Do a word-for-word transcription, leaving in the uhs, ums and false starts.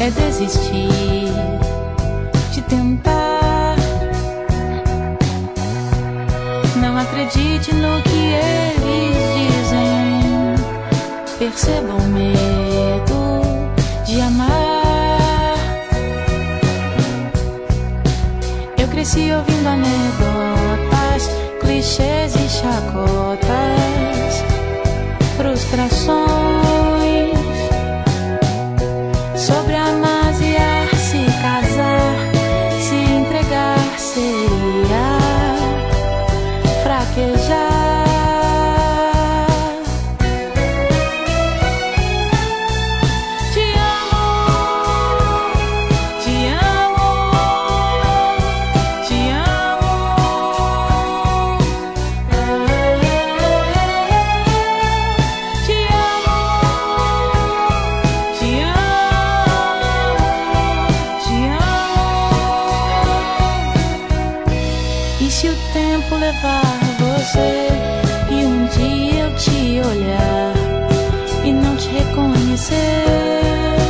é desistir de tentar. Não acredite no que eles dizem, perceba o medo de amar. Eu cresci ouvindo anedotas, clichês e chacotas, frustrações sobre amar-se, se casar, se entregar seria fraquejar. Te amo, te amo, te amo. Te amo, te amo, te amo. E se o tempo levar você e um dia eu te olhar e não te reconhecer?